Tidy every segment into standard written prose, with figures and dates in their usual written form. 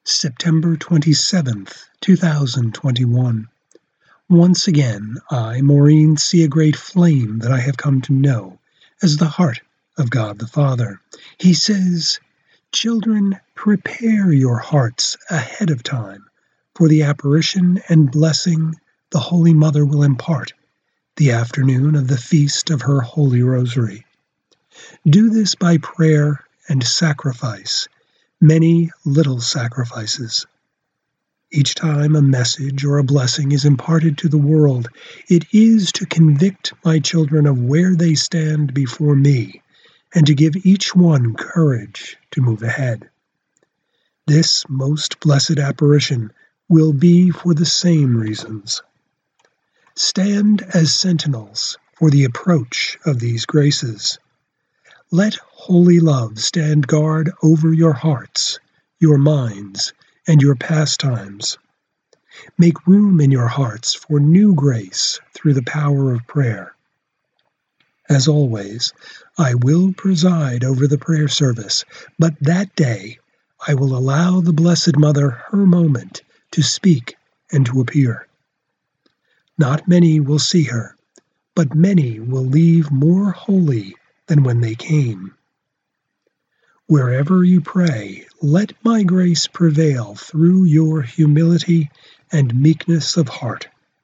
September 27th, 2021. Once again, I, Maureen, see a great flame that I have come to know as the heart of God the Father. He says, "Children, prepare your hearts ahead of time for the apparition and blessing the Holy Mother will impart the afternoon of the feast of her Holy Rosary. Do this by prayer and sacrifice, many little sacrifices. Each time a message or a blessing is imparted to the world, it is to convict my children of where they stand before me, and to give each one courage to move ahead. This most blessed apparition will be for the same reasons. Stand as sentinels for the approach of these graces. Let holy love stand guard over your hearts, your minds, and your pastimes. Make room in your hearts for new grace through the power of prayer. As always, I will preside over the prayer service, but that day I will allow the Blessed Mother her moment to speak and to appear. Not many will see her, but many will leave more holy than when they came. Wherever you pray, let my grace prevail through your humility and meekness of heart."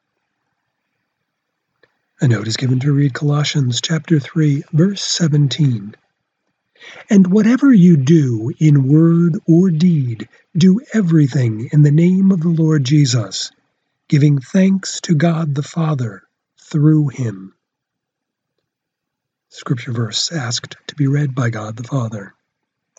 A note is given to read Colossians chapter 3, verse 17. "And whatever you do in word or deed, do everything in the name of the Lord Jesus, giving thanks to God the Father through him." Scripture verse asked to be read by God the Father.